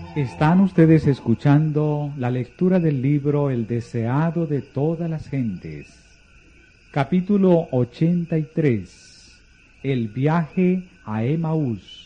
Están ustedes escuchando la lectura del libro El deseado de todas las gentes, capítulo 83, El viaje a Emaús.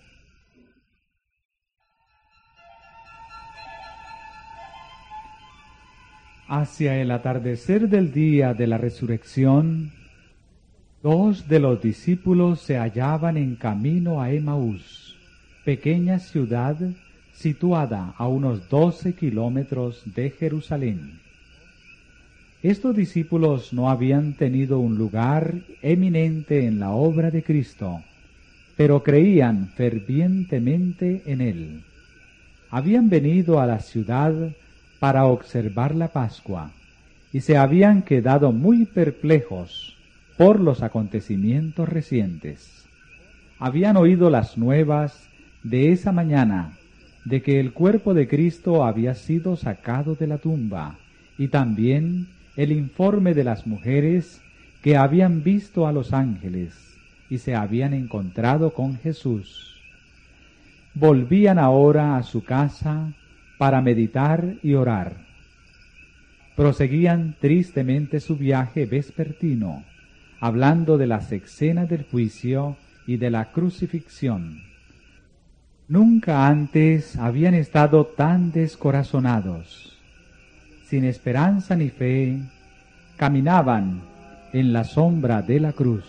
Hacia el atardecer del día de la resurrección, dos de los discípulos se hallaban en camino a Emaús, pequeña ciudad situada a unos 12 kilómetros de Jerusalén. Estos discípulos no habían tenido un lugar eminente en la obra de Cristo, pero creían fervientemente en Él. Habían venido a la ciudad para observar la Pascua y se habían quedado muy perplejos por los acontecimientos recientes. Habían oído las nuevas de esa mañana de que el cuerpo de Cristo había sido sacado de la tumba, y también el informe de las mujeres que habían visto a los ángeles y se habían encontrado con Jesús. Volvían ahora a su casa para meditar y orar. Proseguían tristemente su viaje vespertino, hablando de las escenas del juicio y de la crucifixión. Nunca antes habían estado tan descorazonados. Sin esperanza ni fe, caminaban en la sombra de la cruz.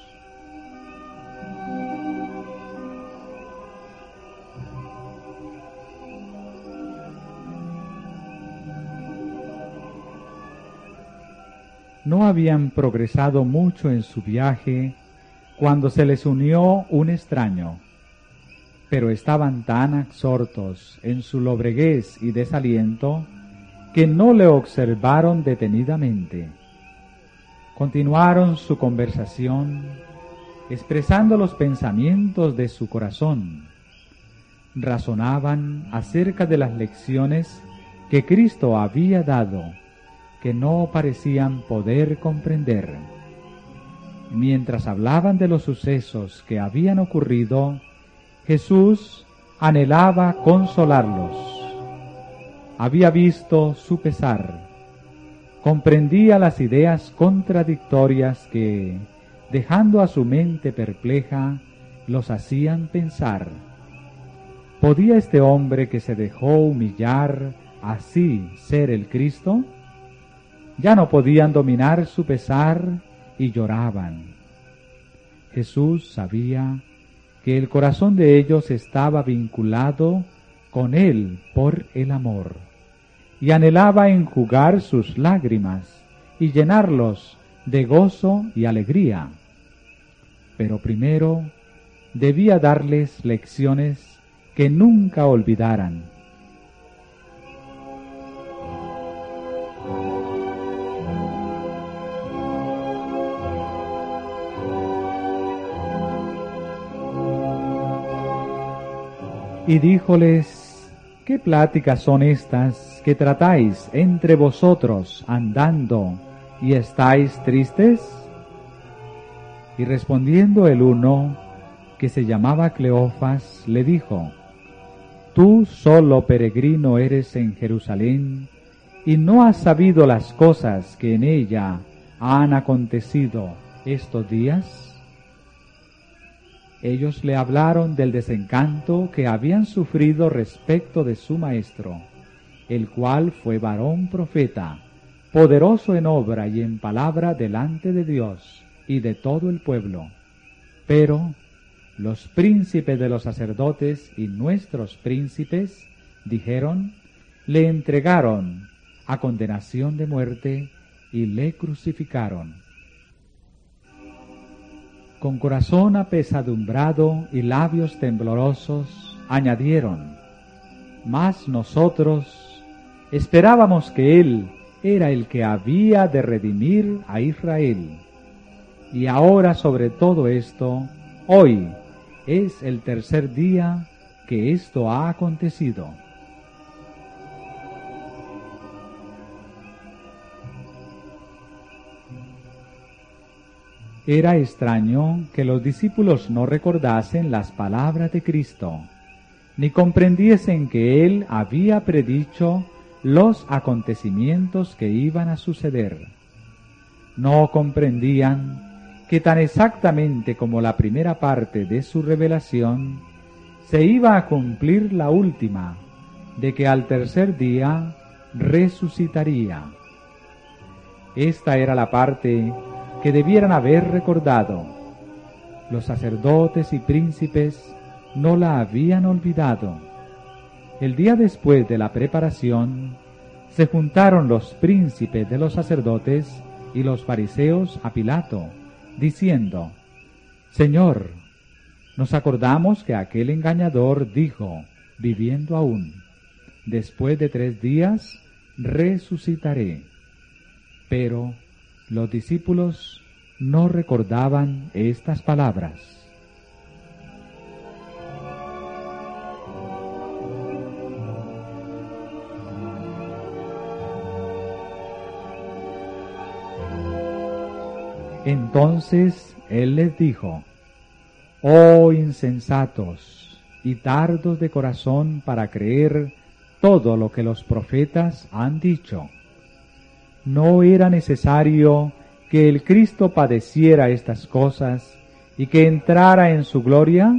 No habían progresado mucho en su viaje cuando se les unió un extraño, pero estaban tan absortos en su lobreguez y desaliento que no le observaron detenidamente. Continuaron su conversación, expresando los pensamientos de su corazón. Razonaban acerca de las lecciones que Cristo había dado, que no parecían poder comprender. Mientras hablaban de los sucesos que habían ocurrido, Jesús anhelaba consolarlos. Había visto su pesar, comprendía las ideas contradictorias que, dejando a su mente perpleja, los hacían pensar. ¿Podía este hombre que se dejó humillar así ser el Cristo? Ya no podían dominar su pesar y lloraban. Jesús sabía que el corazón de ellos estaba vinculado con Él por el amor, y anhelaba enjugar sus lágrimas y llenarlos de gozo y alegría. Pero primero debía darles lecciones que nunca olvidaran. Y díjoles: ¿qué pláticas son estas que tratáis entre vosotros andando y estáis tristes? Y respondiendo el uno, que se llamaba Cleofas, le dijo: Tú solo peregrino eres en Jerusalén, y no has sabido las cosas que en ella han acontecido estos días. Ellos le hablaron del desencanto que habían sufrido respecto de su maestro, el cual fue varón profeta, poderoso en obra y en palabra delante de Dios y de todo el pueblo. Pero los príncipes de los sacerdotes y nuestros príncipes, dijeron, le entregaron a condenación de muerte y le crucificaron. Con corazón apesadumbrado y labios temblorosos, añadieron: mas nosotros esperábamos que Él era el que había de redimir a Israel. Y ahora sobre todo esto, hoy es el tercer día que esto ha acontecido. Era extraño que los discípulos no recordasen las palabras de Cristo, ni comprendiesen que él había predicho los acontecimientos que iban a suceder. No comprendían que tan exactamente como la primera parte de su revelación, se iba a cumplir la última, de que al tercer día resucitaría. Esta era la parte que debieran haber recordado. Los sacerdotes y príncipes no la habían olvidado. El día después de la preparación, se juntaron los príncipes de los sacerdotes y los fariseos a Pilato, diciendo: Señor, nos acordamos que aquel engañador dijo, viviendo aún: después de 3 días resucitaré. Pero los discípulos no recordaban estas palabras. Entonces él les dijo: Oh insensatos y tardos de corazón para creer todo lo que los profetas han dicho. ¿No era necesario que el Cristo padeciera estas cosas y que entrara en su gloria?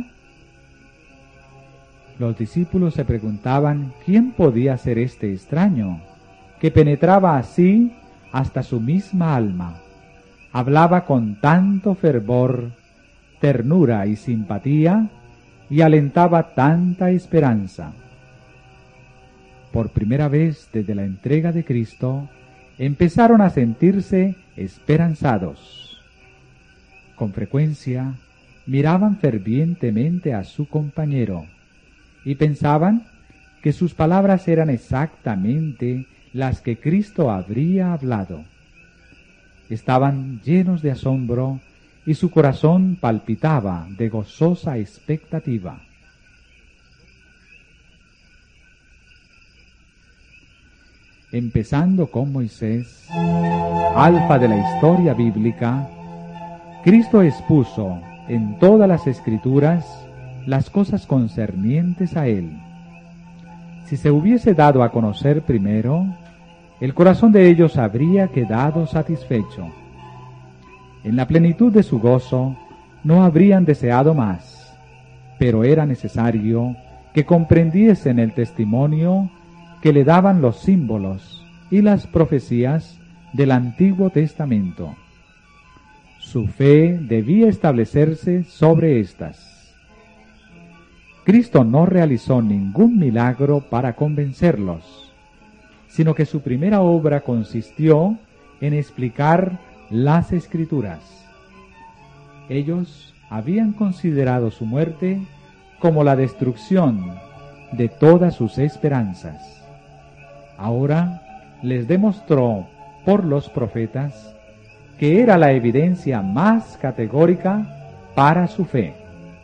Los discípulos se preguntaban quién podía ser este extraño, que penetraba así hasta su misma alma. Hablaba con tanto fervor, ternura y simpatía, y alentaba tanta esperanza. Por primera vez desde la entrega de Cristo, empezaron a sentirse esperanzados. Con frecuencia, miraban fervientemente a su compañero, y pensaban que sus palabras eran exactamente las que Cristo habría hablado. Estaban llenos de asombro y su corazón palpitaba de gozosa expectativa. Empezando con Moisés, alfa de la historia bíblica, Cristo expuso en todas las Escrituras las cosas concernientes a él. Si se hubiese dado a conocer primero, el corazón de ellos habría quedado satisfecho. En la plenitud de su gozo no habrían deseado más, pero era necesario que comprendiesen el testimonio que le daban los símbolos y las profecías del Antiguo Testamento. Su fe debía establecerse sobre éstas. Cristo no realizó ningún milagro para convencerlos, sino que su primera obra consistió en explicar las Escrituras. Ellos habían considerado su muerte como la destrucción de todas sus esperanzas. Ahora les demostró por los profetas que era la evidencia más categórica para su fe.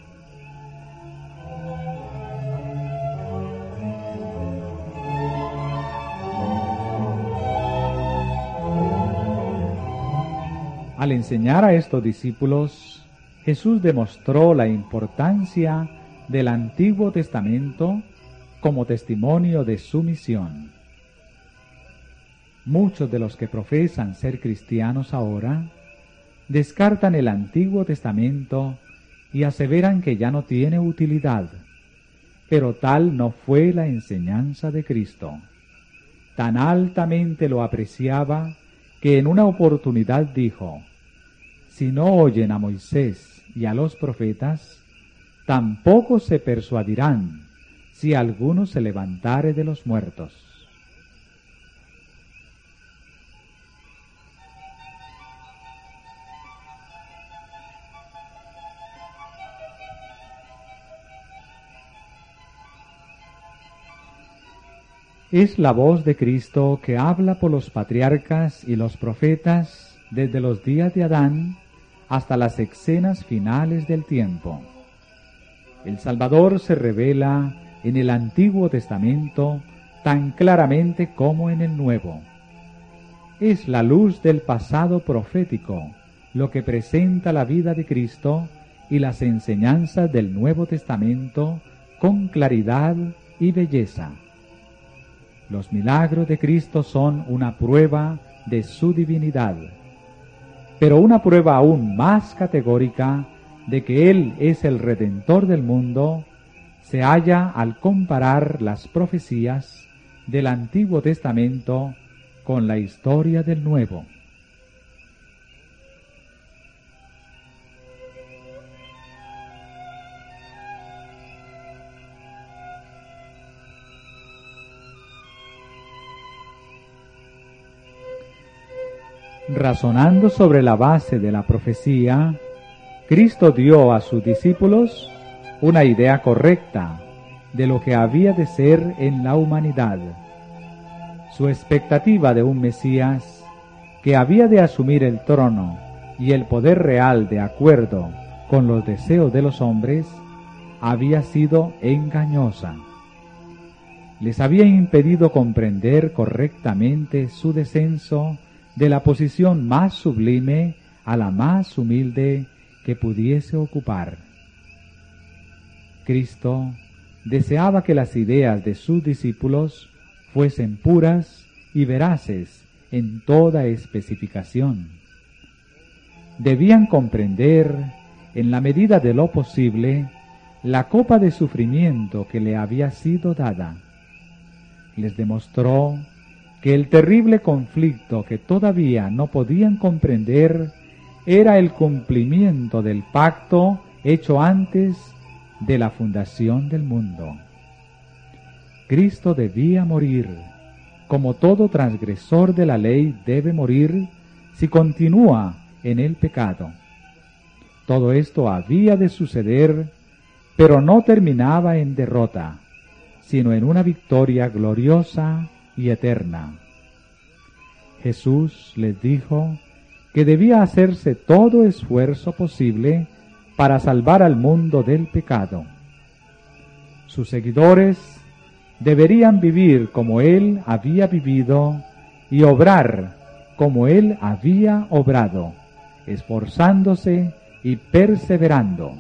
Al enseñar a estos discípulos, Jesús demostró la importancia del Antiguo Testamento como testimonio de su misión. Muchos de los que profesan ser cristianos ahora descartan el Antiguo Testamento y aseveran que ya no tiene utilidad, pero tal no fue la enseñanza de Cristo. Tan altamente lo apreciaba que en una oportunidad dijo: si no oyen a Moisés y a los profetas, tampoco se persuadirán si alguno se levantare de los muertos. Es la voz de Cristo que habla por los patriarcas y los profetas desde los días de Adán hasta las escenas finales del tiempo. El Salvador se revela en el Antiguo Testamento tan claramente como en el Nuevo. Es la luz del pasado profético lo que presenta la vida de Cristo y las enseñanzas del Nuevo Testamento con claridad y belleza. Los milagros de Cristo son una prueba de su divinidad, pero una prueba aún más categórica de que Él es el Redentor del mundo se halla al comparar las profecías del Antiguo Testamento con la historia del Nuevo. Razonando sobre la base de la profecía, Cristo dio a sus discípulos una idea correcta de lo que había de ser en la humanidad. Su expectativa de un Mesías que había de asumir el trono y el poder real de acuerdo con los deseos de los hombres había sido engañosa. Les había impedido comprender correctamente su descenso de la posición más sublime a la más humilde que pudiese ocupar. Cristo deseaba que las ideas de sus discípulos fuesen puras y veraces en toda especificación. Debían comprender, en la medida de lo posible, la copa de sufrimiento que le había sido dada. Les demostró que el terrible conflicto que todavía no podían comprender era el cumplimiento del pacto hecho antes de la fundación del mundo. Cristo debía morir, como todo transgresor de la ley debe morir si continúa en el pecado. Todo esto había de suceder, pero no terminaba en derrota, sino en una victoria gloriosa y eterna. Jesús les dijo que debía hacerse todo esfuerzo posible para salvar al mundo del pecado. Sus seguidores deberían vivir como Él había vivido y obrar como Él había obrado, esforzándose y perseverando.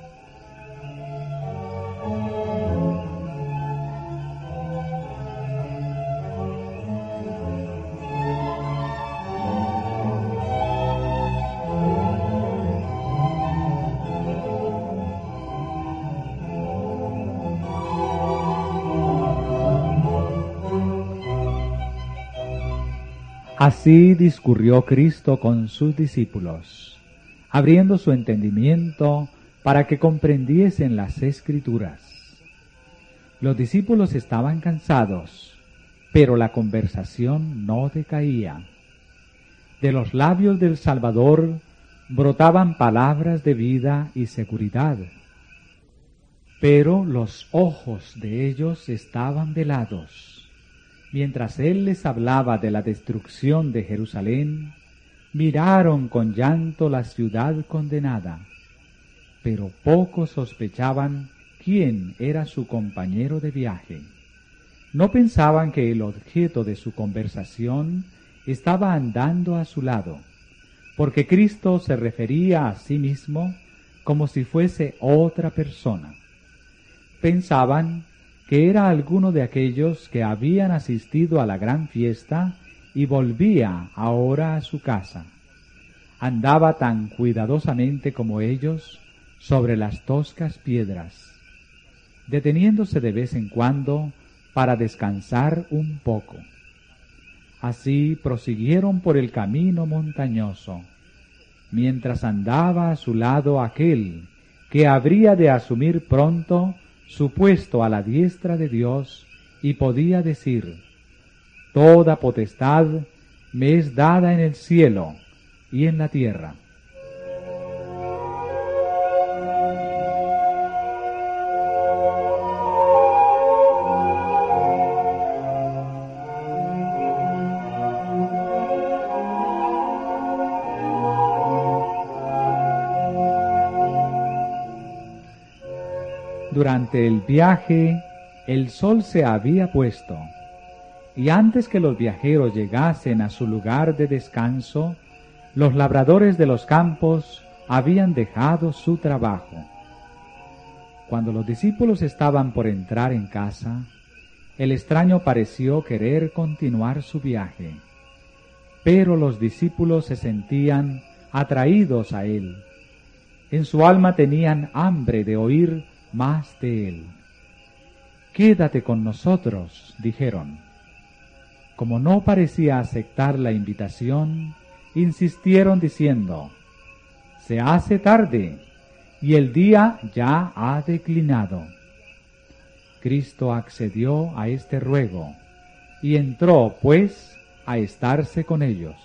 Así discurrió Cristo con sus discípulos, abriendo su entendimiento para que comprendiesen las Escrituras. Los discípulos estaban cansados, pero la conversación no decaía. De los labios del Salvador brotaban palabras de vida y seguridad, pero los ojos de ellos estaban velados. Mientras Él les hablaba de la destrucción de Jerusalén, miraron con llanto la ciudad condenada, pero pocos sospechaban quién era su compañero de viaje. No pensaban que el objeto de su conversación estaba andando a su lado, porque Cristo se refería a sí mismo como si fuese otra persona. Pensaban que era alguno de aquellos que habían asistido a la gran fiesta y volvía ahora a su casa. Andaba tan cuidadosamente como ellos sobre las toscas piedras, deteniéndose de vez en cuando para descansar un poco. Así prosiguieron por el camino montañoso, mientras andaba a su lado aquel que habría de asumir pronto su puesto a la diestra de Dios y podía decir: toda potestad me es dada en el cielo y en la tierra. Durante el viaje, el sol se había puesto, y antes que los viajeros llegasen a su lugar de descanso, los labradores de los campos habían dejado su trabajo. Cuando los discípulos estaban por entrar en casa, el extraño pareció querer continuar su viaje, pero los discípulos se sentían atraídos a él. En su alma tenían hambre de oír más de él. «Quédate con nosotros», dijeron. Como no parecía aceptar la invitación, insistieron diciendo: «Se hace tarde y el día ya ha declinado». Cristo accedió a este ruego y entró, pues, a estarse con ellos.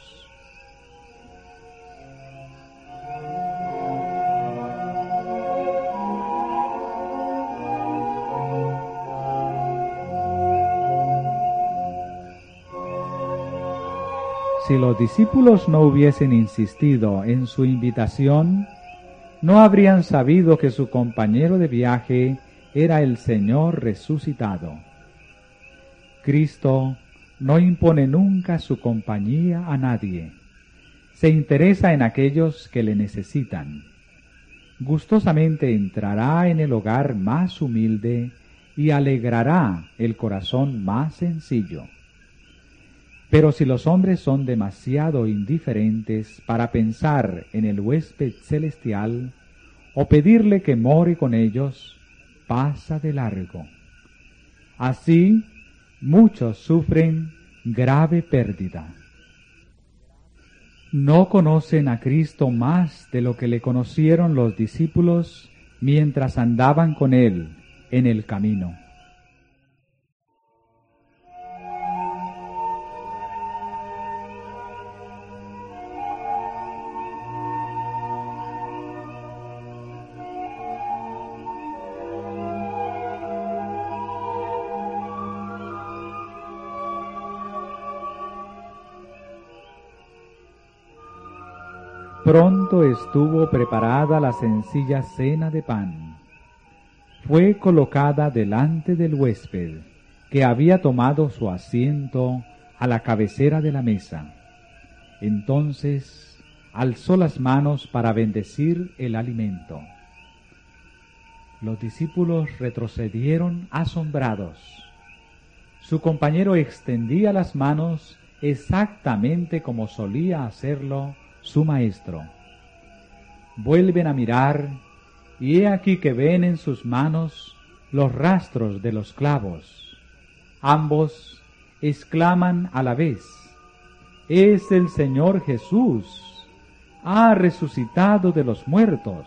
Si los discípulos no hubiesen insistido en su invitación, no habrían sabido que su compañero de viaje era el Señor resucitado. Cristo no impone nunca su compañía a nadie. Se interesa en aquellos que le necesitan. Gustosamente entrará en el hogar más humilde y alegrará el corazón más sencillo. Pero si los hombres son demasiado indiferentes para pensar en el huésped celestial o pedirle que more con ellos, pasa de largo. Así, muchos sufren grave pérdida. No conocen a Cristo más de lo que le conocieron los discípulos mientras andaban con él en el camino. Pronto estuvo preparada la sencilla cena de pan. Fue colocada delante del huésped, que había tomado su asiento a la cabecera de la mesa. Entonces alzó las manos para bendecir el alimento. Los discípulos retrocedieron asombrados. Su compañero extendía las manos exactamente como solía hacerlo su maestro. Vuelven a mirar, y he aquí que ven en sus manos los rastros de los clavos. Ambos exclaman a la vez: «Es el Señor Jesús, ha resucitado de los muertos».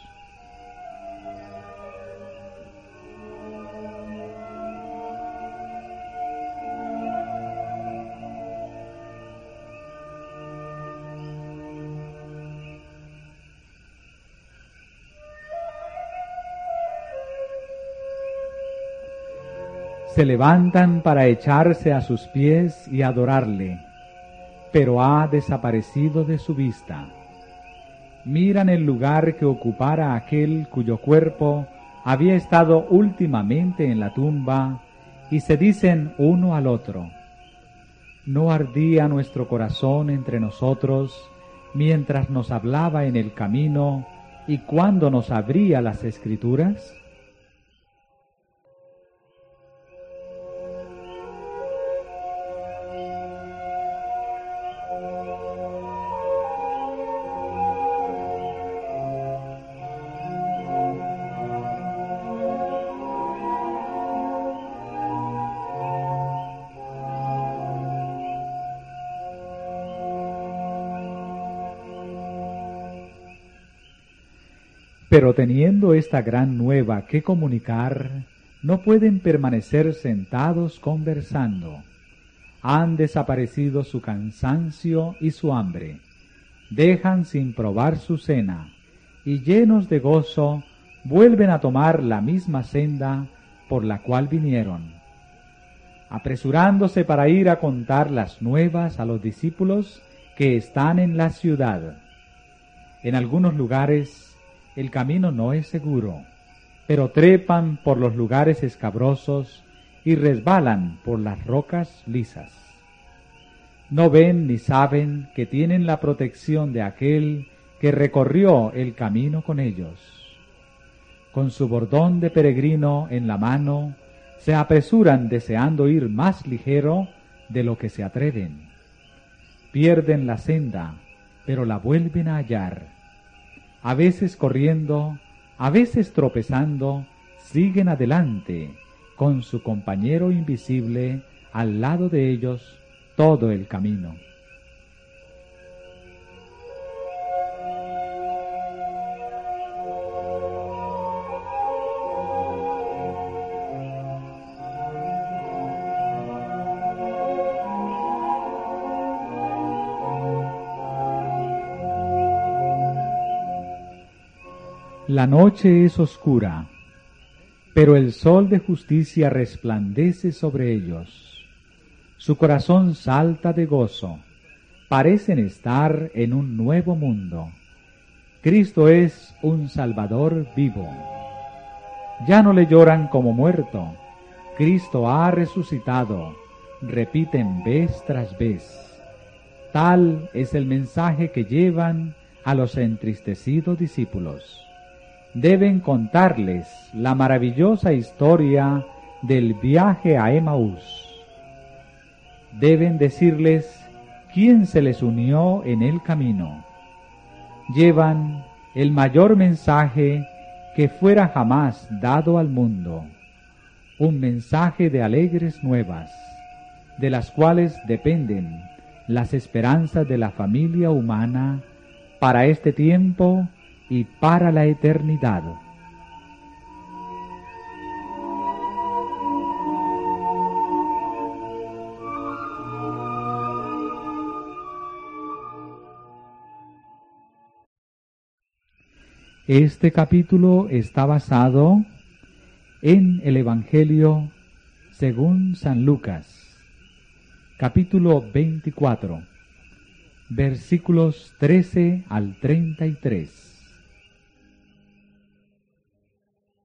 Se levantan para echarse a sus pies y adorarle, pero ha desaparecido de su vista. Miran el lugar que ocupara aquel cuyo cuerpo había estado últimamente en la tumba y se dicen uno al otro: ¿no ardía nuestro corazón entre nosotros mientras nos hablaba en el camino y cuando nos abría las Escrituras? Pero teniendo esta gran nueva que comunicar, no pueden permanecer sentados conversando. Han desaparecido su cansancio y su hambre. Dejan sin probar su cena, y llenos de gozo, vuelven a tomar la misma senda por la cual vinieron. Apresurándose para ir a contar las nuevas a los discípulos que están en la ciudad. En algunos lugares el camino no es seguro, pero trepan por los lugares escabrosos y resbalan por las rocas lisas. No ven ni saben que tienen la protección de aquel que recorrió el camino con ellos. con su bordón de peregrino en la mano, se apresuran deseando ir más ligero de lo que se atreven. Pierden la senda, pero la vuelven a hallar. A veces corriendo, a veces tropezando, siguen adelante, con su compañero invisible al lado de ellos todo el camino. La noche es oscura, pero el sol de justicia resplandece sobre ellos. Su corazón salta de gozo, parecen estar en un nuevo mundo. Cristo es un Salvador vivo. Ya no le lloran como muerto, Cristo ha resucitado, repiten vez tras vez. Tal es el mensaje que llevan a los entristecidos discípulos. Deben contarles la maravillosa historia del viaje a Emaús. Deben decirles quién se les unió en el camino. Llevan el mayor mensaje que fuera jamás dado al mundo, un mensaje de alegres nuevas, de las cuales dependen las esperanzas de la familia humana para este tiempo y para la eternidad. Este capítulo está basado en el Evangelio según San Lucas, capítulo 24, versículos 13 al 33.